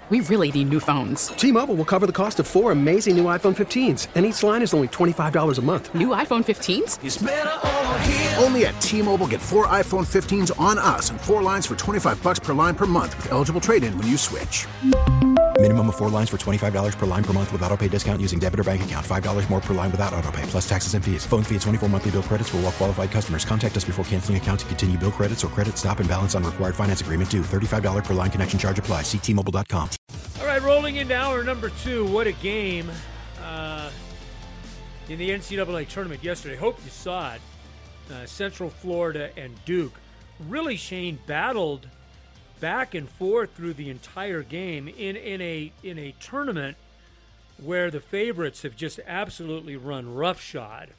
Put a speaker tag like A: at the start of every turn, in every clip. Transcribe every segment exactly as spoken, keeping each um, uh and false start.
A: we really need new phones.
B: T-Mobile will cover the cost of four amazing new iPhone fifteens, and each line is only twenty-five dollars a month.
A: New iPhone fifteens?
C: It's better over here.
D: Only at T-Mobile, get four iPhone fifteens on us and four lines for twenty-five dollars per line per month with eligible trade-in when you switch.
E: Minimum of four lines for twenty-five dollars per line per month with autopay discount using debit or bank account. five dollars more per line without autopay, plus taxes and fees. Phone fee at twenty-four monthly bill credits for well-qualified customers. Contact us before canceling account to continue bill credits or credit stop and balance on required finance agreement due. thirty-five dollars per line connection charge applies. See T Mobile dot com.
F: All right, rolling into hour number two. What a game uh, in the N C double A tournament yesterday. Hope you saw it. Uh, Central Florida and Duke. Really, Shane battled back and forth through the entire game in, in a in a tournament where the favorites have just absolutely run roughshod.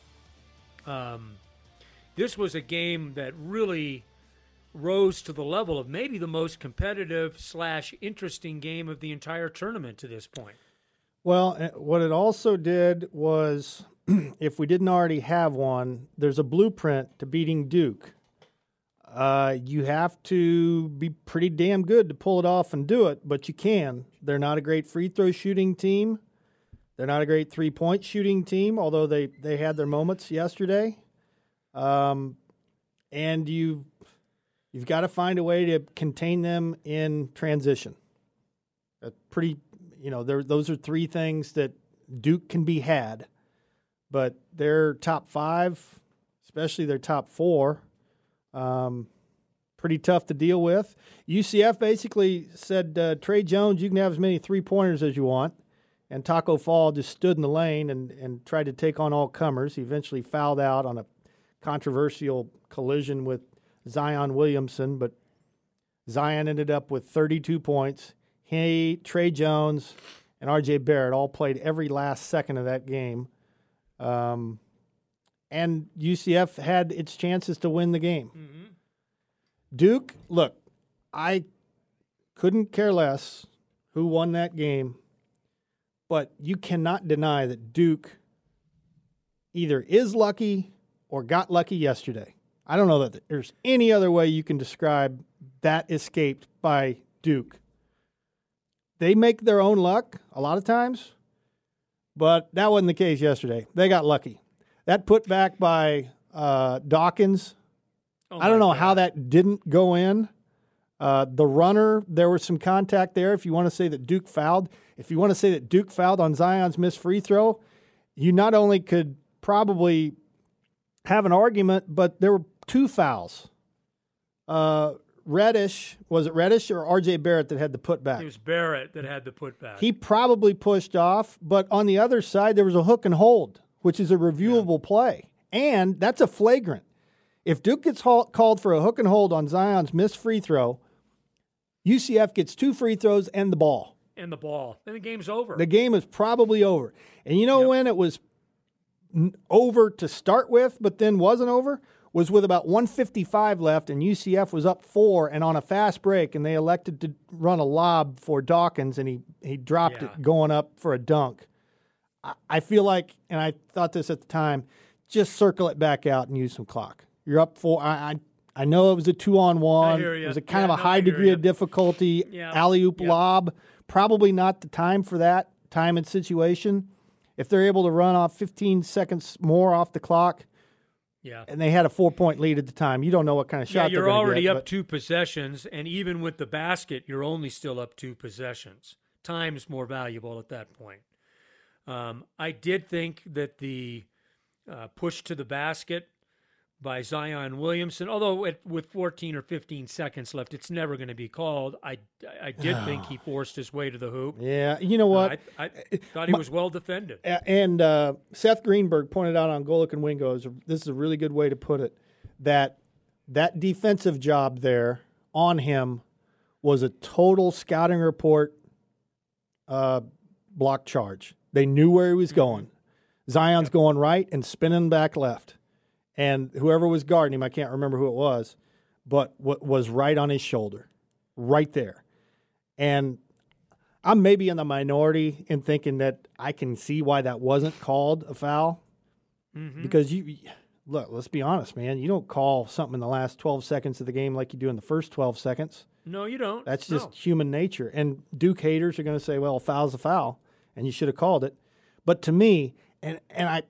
F: Um, this was a game that really rose to the level of maybe the most competitive slash interesting game of the entire tournament to this point.
G: Well, what it also did was, if we didn't already have one, there's a blueprint to beating Duke. Uh, you have to be pretty damn good to pull it off and do it, but you can. They're not a great free throw shooting team. They're not a great three-point shooting team, although they, they had their moments yesterday. Um, and you, you've got to find a way to contain them in transition. A pretty, you know, those are three things that Duke can be had. But their top five, especially their top four, Um, pretty tough to deal with. U C F basically said, uh, Trey Jones, you can have as many three-pointers as you want. And Taco Fall just stood in the lane and, and tried to take on all comers. He eventually fouled out on a controversial collision with Zion Williamson, but Zion ended up with thirty-two points. He, Trey Jones, and R J Barrett all played every last second of that game. Um And U C F had its chances to win the game. Mm-hmm. Duke, look, I couldn't care less who won that game, but you cannot deny that Duke either is lucky or got lucky yesterday. I don't know that there's any other way you can describe that escape by Duke. They make their own luck a lot of times, but that wasn't the case yesterday. They got lucky. That put back by uh, Dawkins, oh I don't know God. how that didn't go in. Uh, the runner, there was some contact there. If you want to say that Duke fouled, if you want to say that Duke fouled on Zion's missed free throw, you not only could probably have an argument, but there were two fouls. Uh, Reddish, was it Reddish or R J Barrett that had the putback?
F: It was Barrett that had the putback.
G: He probably pushed off, but on the other side, there was a hook and hold, which is a reviewable yeah. play. And that's a flagrant. If Duke gets ha- called for a hook and hold on Zion's missed free throw, U C F gets two free throws and the ball.
F: And the ball. Then the game's over.
G: The game is probably over. And you know yep. when it was n- over to start with, but then wasn't over? Was with about one fifty-five left, and U C F was up four and on a fast break, and they elected to run a lob for Dawkins, and he, he dropped yeah. it going up for a dunk. I, I feel like, and I thought this at the time, just circle it back out and use some clock. You're up four. I I, I know it was a two-on-one. It was a kind
F: yeah,
G: of a
F: no,
G: high degree
F: you.
G: of difficulty.
F: Yeah.
G: Alley-oop
F: yeah.
G: lob. Probably not the time for that time and situation. If they're able to run off fifteen seconds more off the clock,
F: yeah,
G: and they had a four-point lead at the time, you don't know what kind of shot
F: yeah,
G: they're
F: you're
G: going to get.
F: already up
G: but...
F: two possessions, and even with the basket, you're only still up two possessions. Time's more valuable at that point. Um, I did think that the uh, push to the basket by Zion Williamson, although it, with fourteen or fifteen seconds left, it's never going to be called. I, I did think he forced his way to the hoop.
G: Yeah, you know what?
F: Uh, I, I thought he
G: My,
F: was well defended.
G: And uh, Seth Greenberg pointed out on Golic and Wingo, this is a really good way to put it, that that defensive job there on him was a total scouting report uh, block charge. They knew where he was going. Mm-hmm. Zion's yep. going right and spinning back left. And whoever was guarding him, I can't remember who it was, but what was right on his shoulder, right there. And I'm maybe in the minority in thinking that I can see why that wasn't called a foul. Mm-hmm. Because you look, let's be honest, man. You don't call something in the last twelve seconds of the game like you do in the first twelve seconds.
F: No, you don't.
G: That's just
F: no.
G: human nature. And Duke haters are going to say, well, a foul's a foul, and you should have called it. But to me, and, and I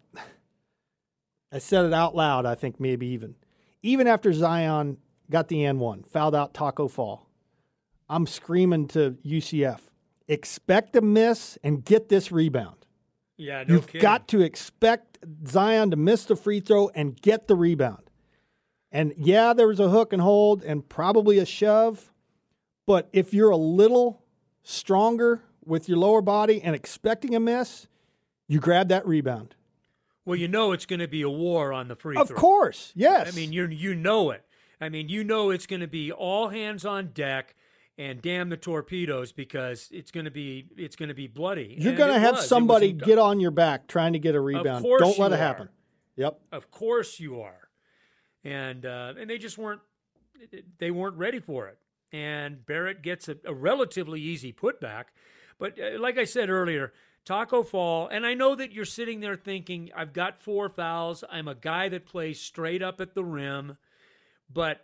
G: I said it out loud, I think maybe even, even after Zion got the and one, fouled out Taco Fall, I'm screaming to U C F, expect a miss and get this rebound.
F: Yeah, no
G: You've
F: kidding.
G: got to expect Zion to miss the free throw and get the rebound. And, yeah, there was a hook and hold and probably a shove, but if you're a little stronger with your lower body and expecting a miss, you grab that rebound.
F: Well, you know it's going to be a war on the free
G: Of
F: throw.
G: Of course, yes.
F: I mean, you you know it. I mean, you know it's going to be all hands on deck and damn the torpedoes because it's going to be it's going to be bloody.
G: You're
F: And
G: going to
F: it
G: have
F: was.
G: somebody
F: It was,
G: get on your back trying to get a rebound.
F: Of course
G: Don't let
F: you
G: it happen.
F: are.
G: Yep.
F: Of course you are. And uh, and they just weren't they weren't ready for it. And Barrett gets a, a relatively easy putback. But uh, like I said earlier, Taco Fall, and I know that you're sitting there thinking, I've got four fouls. I'm a guy that plays straight up at the rim. But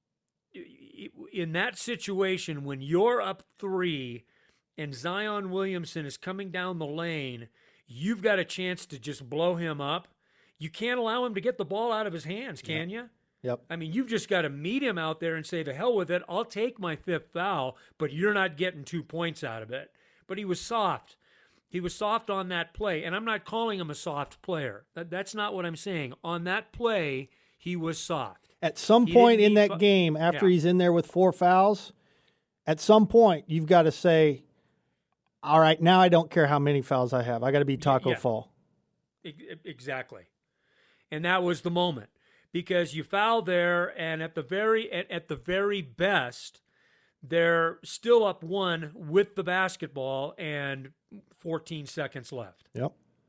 F: in that situation, when you're up three and Zion Williamson is coming down the lane, you've got a chance to just blow him up. You can't allow him to get the ball out of his hands, can
G: Yep.
F: you?
G: Yep.
F: I mean, you've just got to meet him out there and say, the hell with it. I'll take my fifth foul, but you're not getting two points out of it. But he was soft. He was soft on that play. And I'm not calling him a soft player. That, that's not what I'm saying. On that play, he was soft.
G: At some
F: He
G: point
F: didn't
G: in
F: need
G: that
F: fu-
G: game, after
F: Yeah.
G: he's in there with four fouls, at some point you've got to say, all right, now I don't care how many fouls I have. I got to be Taco
F: yeah.
G: Fall.
F: E- Exactly. And that was the moment. Because you foul there, and at the very at, at the very best, they're still up one with the basketball and fourteen seconds left.
G: Yep.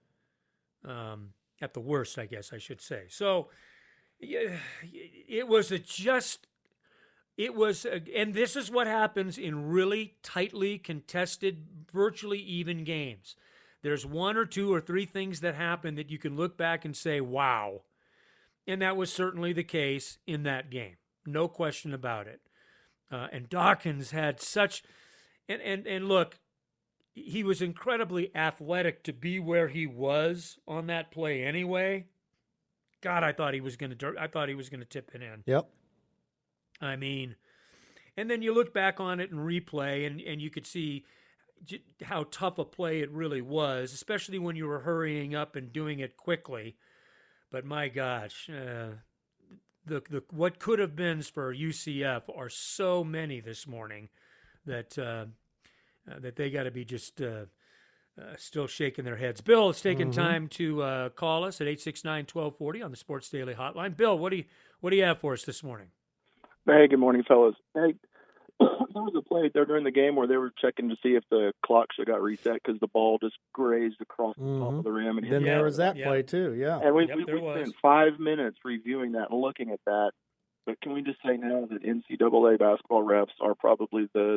F: Um, at the worst, I guess I should say. So yeah, it was a just, it was, a, and this is what happens in really tightly contested, virtually even games. There's one or two or three things that happen that you can look back and say, wow. And that was certainly the case in that game. No question about it. Uh, and Dawkins had such, and, and, and look, he was incredibly athletic to be where he was on that play anyway. God, I thought he was going to, I thought he was going to tip it in.
G: Yep.
F: I mean, and then you look back on it and replay, and, and you could see j- how tough a play it really was, especially when you were hurrying up and doing it quickly. But my gosh, uh, the the what could have been for U C F are so many this morning that uh, uh, that they got to be just uh, uh, still shaking their heads. Bill, it's taken
G: Mm-hmm.
F: time to uh, call us at eight six nine, one two four zero on the Sports Daily Hotline. Bill, what do you what do you have for us this morning?
C: Hey, good morning, fellas. Hey, there was a play there during the game where they were checking to see if the clock should got reset because the ball just grazed across the top
G: Mhm.
C: of the rim. And hit
G: Then
C: the
F: Yeah,
G: there was that
F: yeah.
G: play too. Yeah.
C: And we,
F: Yep,
C: we,
F: there
C: we
F: was.
C: spent five minutes reviewing that and looking at that. But can we just say now that N C double A basketball refs are probably the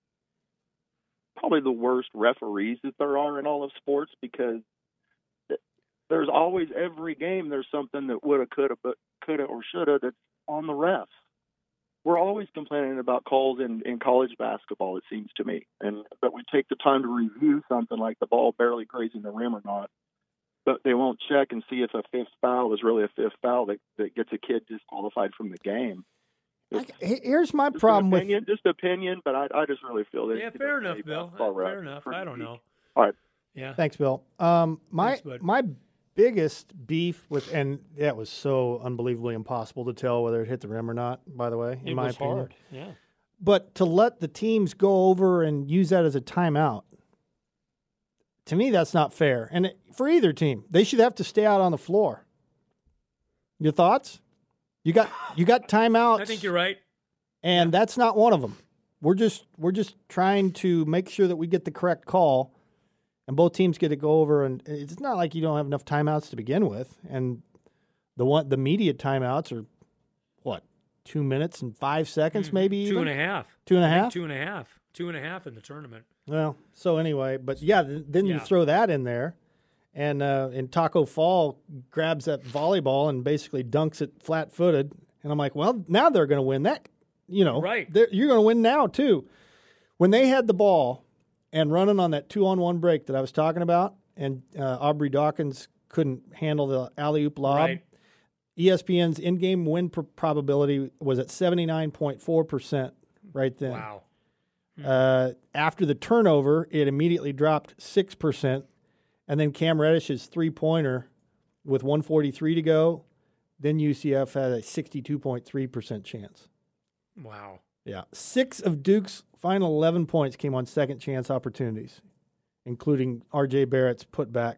C: probably the worst referees that there are in all of sports, because there's always, every game, there's something that woulda, coulda, but coulda or shoulda that's on the refs. We're always complaining about calls in, in college basketball, it seems to me. And but we take the time to review something like the ball barely grazing the rim or not, but they won't check and see if a fifth foul is really a fifth foul that, that gets a kid disqualified from the game.
G: I, here's my
C: Just
G: problem
C: an
G: with
C: opinion, just opinion, but I, I just really feel that.
F: Yeah,
C: you
F: fair
C: know,
F: enough, Bill.
C: basketball
F: Uh,
C: refs
F: fair
C: are
F: enough.
C: pretty
F: I don't
C: weak.
F: know.
C: All right.
F: Yeah.
G: Thanks, Bill. Um, my
F: Thanks, bud.
G: my biggest beef with, and that was so unbelievably impossible to tell whether it hit the rim or not, by the way, in
F: It
G: my
F: was
G: opinion.
F: hard. Yeah.
G: But to let the teams go over and use that as a timeout, to me, that's not fair. And it, for either team, they should have to stay out on the floor. Your thoughts? You got you got timeouts.
F: I think you're right.
G: And that's not one of them. We're just we're just trying to make sure that we get the correct call, and both teams get to go over. And it's not like you don't have enough timeouts to begin with. And the one the media timeouts are what, two minutes and five seconds, maybe
F: Two
G: even?
F: and a half.
G: Two and a
F: I think
G: half?
F: Two and a half. Two and a half in the tournament.
G: Well, so anyway, but yeah, th- then you
F: Yeah.
G: throw that in there, And uh, and Taco Fall grabs that volleyball and basically dunks it flat-footed. And I'm like, well, now they're going to win that. You know,
F: right.
G: You're going to win now, too. When they had the ball and running on that two-on-one break that I was talking about, and uh, Aubrey Dawkins couldn't handle the alley-oop lob,
F: right.
G: E S P N's in-game win pr- probability was at seventy-nine point four percent right then.
F: Wow.
G: Uh, after the turnover, it immediately dropped six percent. And then Cam Reddish's three-pointer with one forty-three to go, then U C F had a sixty-two point three percent chance.
F: Wow.
G: Yeah. Six of Duke's final eleven points came on second-chance opportunities, including R J Barrett's putback.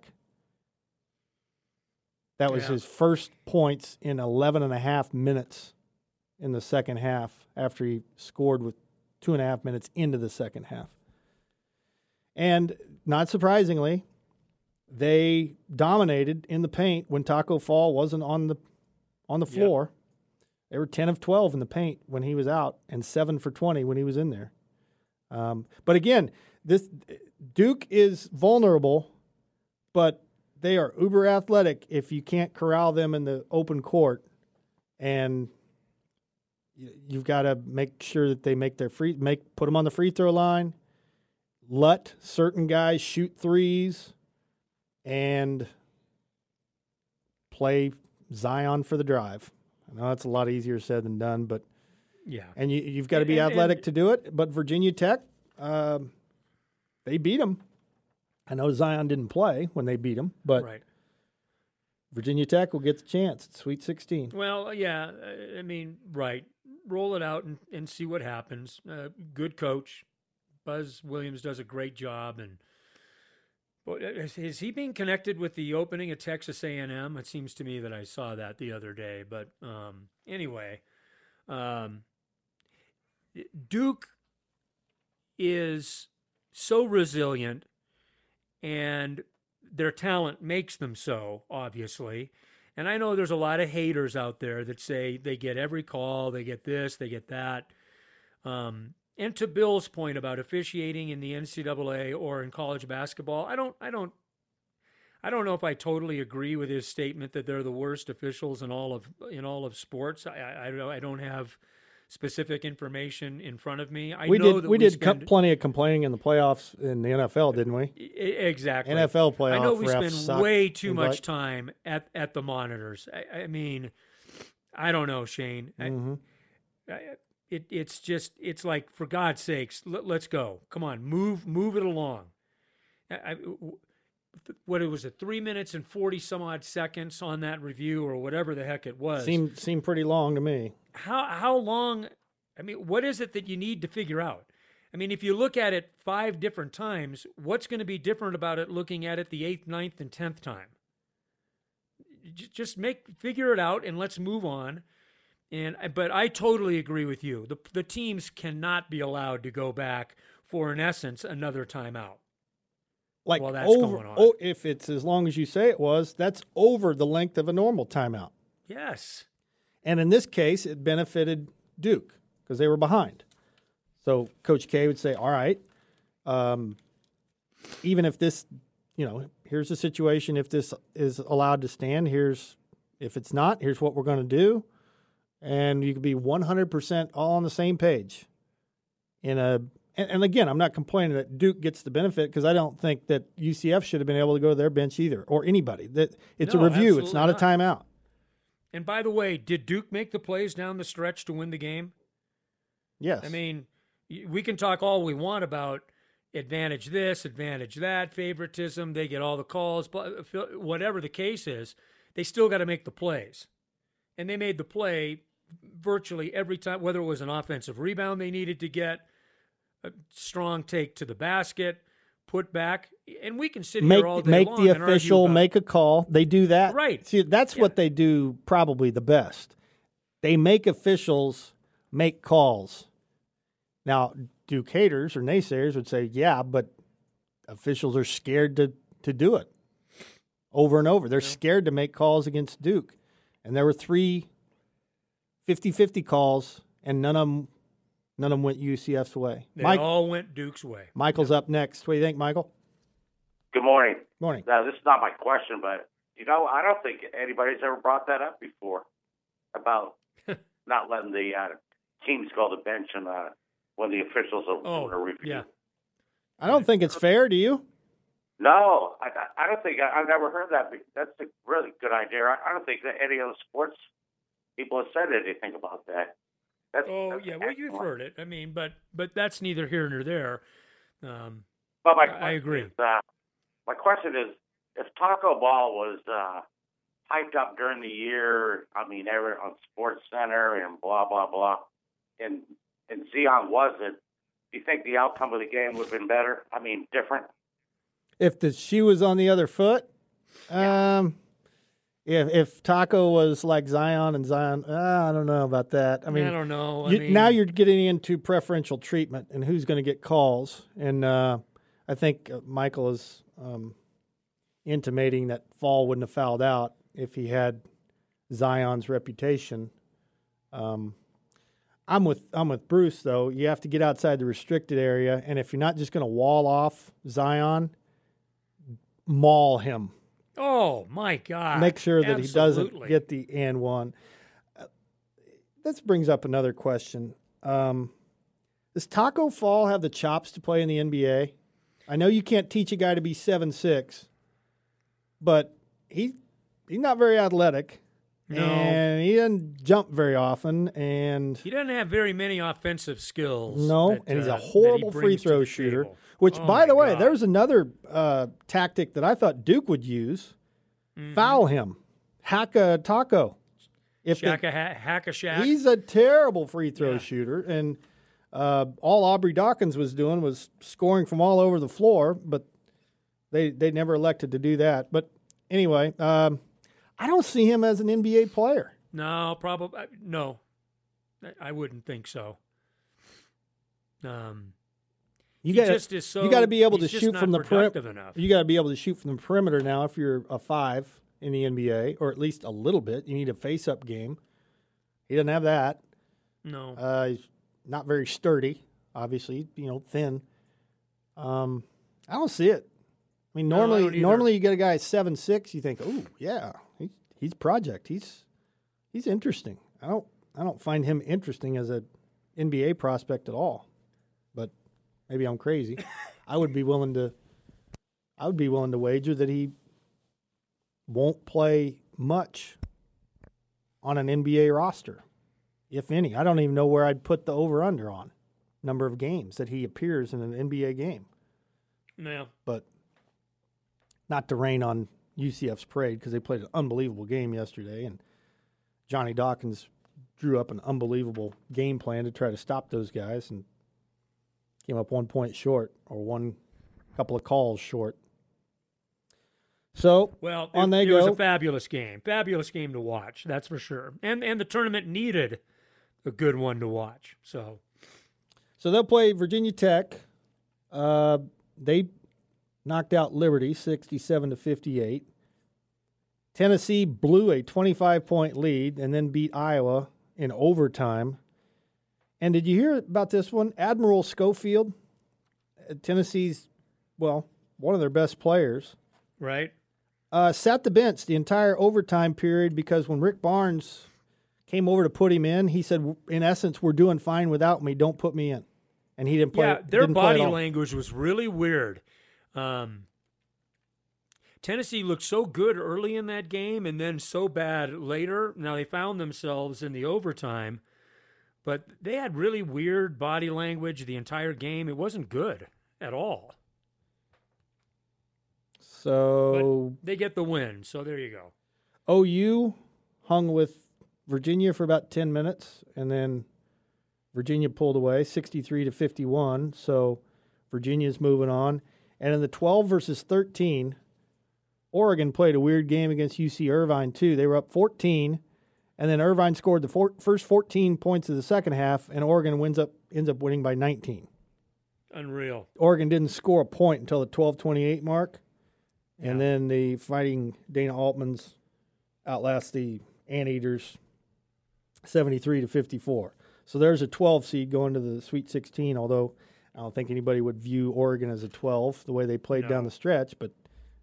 G: That was
F: yeah.
G: his first points in eleven and a half minutes in the second half after he scored with two and a half minutes into the second half. And not surprisingly, they dominated in the paint when Taco Fall wasn't on the on the floor. Yep. They were ten of twelve in the paint when he was out and seven for twenty when he was in there. Um, but again, this Duke is vulnerable, but they are uber athletic if you can't corral them in the open court. And you've got to make sure that they make their free make put them on the free throw line, let certain guys shoot threes, and play Zion for the drive. I know that's a lot easier said than done, but
F: yeah,
G: and you, you've got to be
F: and,
G: athletic
F: and,
G: to do it. But Virginia Tech, um, they beat them. I know Zion didn't play when they beat them, but
F: right.
G: Virginia Tech will get the chance. It's Sweet sixteen.
F: Well, yeah, I mean, right. Roll it out and, and see what happens. Uh, good coach. Buzz Williams does a great job, and is he being connected with the opening of Texas A and M? It seems to me that I saw that the other day. But um, anyway, um, Duke is so resilient, and their talent makes them so, obviously. And I know there's a lot of haters out there that say they get every call, they get this, they get that. Um, And to Bill's point about officiating in the N C double A or in college basketball, I don't, I don't, I don't know if I totally agree with his statement that they're the worst officials in all of in all of sports. I, I, I don't have specific information in front of me. I
G: we
F: know
G: did
F: that
G: we,
F: we
G: did
F: spend,
G: co- plenty of complaining in the playoffs in the N F L, didn't we?
F: Exactly.
G: N F L playoffs.
F: I know we
G: refs
F: spend
G: suck.
F: way too
G: Seems
F: much
G: like.
F: time at at the monitors. I, I mean, I don't know, Shane.
G: Mm-hmm.
F: I, I, It, it's just, it's like, for God's sakes, let, let's go. Come on, move move it along. I, I, what it was, it three minutes and forty some odd seconds on that review or whatever the heck it was.
G: Seemed seemed pretty long to me.
F: How how long? I mean, what is it that you need to figure out? I mean, if you look at it five different times, what's going to be different about it looking at it the eighth, ninth, and tenth time? Just make figure it out and let's move on. And but I totally agree with you. The the teams cannot be allowed to go back for, in essence, another timeout.
G: Like
F: while that's
G: over,
F: going on.
G: oh, if it's as long as you say it was, that's over the length of a normal timeout.
F: Yes.
G: And in this case, it benefited Duke because they were behind. So Coach K would say, all right, um, even if this, you know, here's the situation. If this is allowed to stand, here's, if it's not, here's what we're going to do. And you could be one hundred percent all on the same page. In a and, and again, I'm not complaining that Duke gets the benefit because I don't think that U C F should have been able to go to their bench either, or anybody. That it's
F: no,
G: a review. It's not,
F: not
G: a timeout.
F: And by the way, did Duke make the plays down the stretch to win the game?
G: Yes.
F: I mean, we can talk all we want about advantage this, advantage that, favoritism. They get all the calls, but whatever the case is, they still got to make the plays. And they made the play virtually every time, whether it was an offensive rebound they needed to get, a strong take to the basket, put back, and we can sit
G: make,
F: here all day
G: make
F: long
G: the
F: and argue
G: official
F: about
G: make a call. They do that.
F: Right.
G: See, that's
F: Yeah.
G: what they do probably the best. They make officials make calls. Now, Duke haters or naysayers would say, yeah, but officials are scared to, to do it over and over. They're yeah. scared to make calls against Duke. And there were three fifty-fifty calls, and none of them, none of them went U C F's way.
F: They
G: Mike,
F: all went Duke's way.
G: Michael's
F: yeah.
G: up next. What do you think, Michael?
H: Good morning.
G: Morning.
H: Now, this is not my question, but, you know, I don't think anybody's ever brought that up before about not letting the uh, teams go to the bench and uh, when the officials are
F: Oh,
H: doing a review.
F: yeah.
G: I don't think it's fair, do you?
H: No, I, I don't think I, I've never heard that. That's a really good idea. I, I don't think that any other sports people have said anything about that. That's,
F: Oh,
H: that's
F: yeah. Well, you've
H: excellent.
F: heard it. I mean, but but that's neither here nor there. Um,
H: But my
F: I
H: question
F: agree.
H: Is, uh, my question is, if Taco Ball was uh, hyped up during the year, I mean, every, on Sports Center and blah blah blah, and and Zion wasn't, do you think the outcome of the game would have been better? I mean, different?
G: If the shoe was on the other foot, um, if if Taco was like Zion and Zion, uh, I don't know about that. I mean,
F: I don't know. I
G: you,
F: mean,
G: now you're getting into preferential treatment and who's going to get calls. And uh, I think uh, Michael is um, intimating that Fall wouldn't have fouled out if he had Zion's reputation. Um, I'm with I'm with Bruce though. You have to get outside the restricted area, and if you're not just going to wall off Zion, maul him.
F: Oh my God!
G: Make sure that he doesn't
F: Absolutely.
G: get the and one. Uh, this brings up another question. Um, does Taco Fall have the chops to play in the N B A? I know you can't teach a guy to be seven six, but he he's not very athletic,
F: No.
G: and he doesn't jump very often, and
F: He doesn't have very many offensive skills.
G: no,
F: that,
G: and he's
F: uh,
G: a
F: that he
G: horrible free
F: brings to
G: throw
F: the
G: shooter.
F: table.
G: Which,
F: Oh,
G: by
F: my
G: the way,
F: God.
G: there's another uh, tactic that I thought Duke would use:
F: Mm-hmm.
G: foul him, hack a taco. If they-
F: Shack a ha- hack a shack.
G: he's a terrible free throw
F: Yeah.
G: shooter, and uh, all Aubrey Dawkins was doing was scoring from all over the floor, but they they never elected to do that. But anyway, um, I don't see him as an N B A player.
F: No, probably no. I- I wouldn't think so. Um,
G: You
F: He
G: got
F: just is so-
G: you got to be able to
F: he's just
G: shoot
F: not
G: from the
F: productive
G: perimeter.
F: enough.
G: You got to be able to shoot from the perimeter now. If you're a five in the N B A, or at least a little bit, you need a face-up game. He doesn't have that.
F: no.
G: Uh, he's not very sturdy, obviously, you know, thin. Um, I don't see it. I mean,
F: No, I
G: normally,
F: don't either.
G: normally you get a guy at seven six, you think, oh yeah, he, he's project. He's he's interesting. I don't I don't find him interesting as a N B A prospect at all. But maybe I'm crazy. I would be willing to. I would be willing to wager that he won't play much on an N B A roster, if any. I don't even know where I'd put the over-under on number of games that he appears in an N B A game.
F: Yeah.
G: But not to rain on U C F's parade because they played an unbelievable game yesterday, and Johnny Dawkins drew up an unbelievable game plan to try to stop those guys and came up one point short or one couple of calls short. So
F: Well,
G: on
F: it,
G: they
F: it
G: go.
F: was a fabulous game. Fabulous game to watch, that's for sure. And and the tournament needed a good one to watch. So
G: So they'll play Virginia Tech. Uh, they knocked out Liberty sixty-seven to fifty-eight. Tennessee blew a twenty-five point lead and then beat Iowa in overtime. And did you hear about this one? Admiral Schofield, uh, Tennessee's, well, one of their best players,
F: right.
G: uh, sat the bench the entire overtime period because when Rick Barnes came over to put him in, he said, in essence, we're doing fine without me. Don't put me in. And he didn't play.
F: Yeah, their
G: didn't play at
F: body
G: all.
F: language was really weird. Um, Tennessee looked so good early in that game and then so bad later. Now they found themselves in the overtime, but they had really weird body language the entire game. It wasn't good at all.
G: So
F: They get the win, so there you go.
G: O U hung with Virginia for about ten minutes, and then Virginia pulled away sixty-three to fifty-one. So Virginia's moving on. And in the twelve versus thirteen, Oregon played a weird game against U C Irvine, too. They were up fourteen, and then Irvine scored the four, first fourteen points of the second half, and Oregon wins up ends up winning by nineteen.
F: Unreal.
G: Oregon didn't score a point until the twelve twenty-eight mark, and
F: Yeah.
G: then the Fighting Dana Altmans outlast the Anteaters seventy-three to fifty-four. So there's a twelve seed going to the Sweet sixteen, although I don't think anybody would view Oregon as a twelve the way they played
F: No.
G: down the stretch, but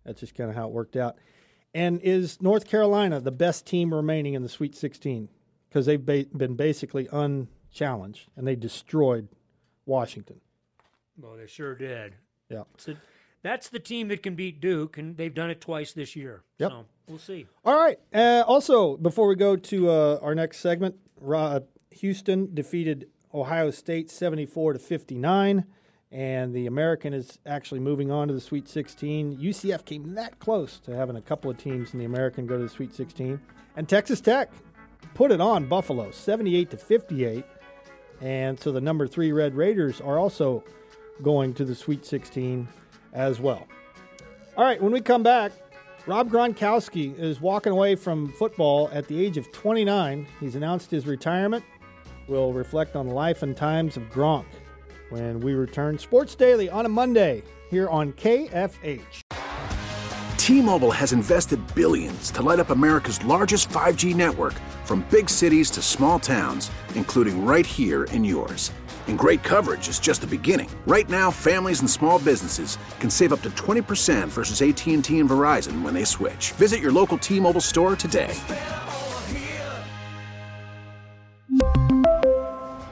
G: That's just kind of how it worked out. And is North Carolina the best team remaining in the Sweet sixteen? Because they've ba- been basically unchallenged, and they destroyed Washington.
F: Well, they sure did.
G: Yeah.
F: So that's the team that can beat Duke, and they've done it twice this year.
G: Yep.
F: So we'll see.
G: All right. Uh, also, before we go to uh, our next segment, uh, Houston defeated Ohio State seventy-four to fifty-nine, and the American is actually moving on to the Sweet sixteen. U C F came that close to having a couple of teams in the American go to the Sweet sixteen. And Texas Tech put it on Buffalo, seventy-eight to fifty-eight. And so the number three Red Raiders are also going to the Sweet sixteen as well. All right, when we come back, Rob Gronkowski is walking away from football at the age of twenty-nine. He's announced his retirement. We'll reflect on the life and times of Gronk when we return. Sports Daily on a Monday here on K F H.
D: T-Mobile has invested billions to light up America's largest five G network, from big cities to small towns, including right here in yours. And great coverage is just the beginning. Right now, families and small businesses can save up to twenty percent versus A T and T and Verizon when they switch. Visit your local T-Mobile store today.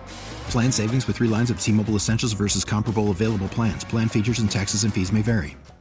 E: Plan savings with three lines of T-Mobile Essentials versus comparable available plans. Plan features and taxes and fees may vary.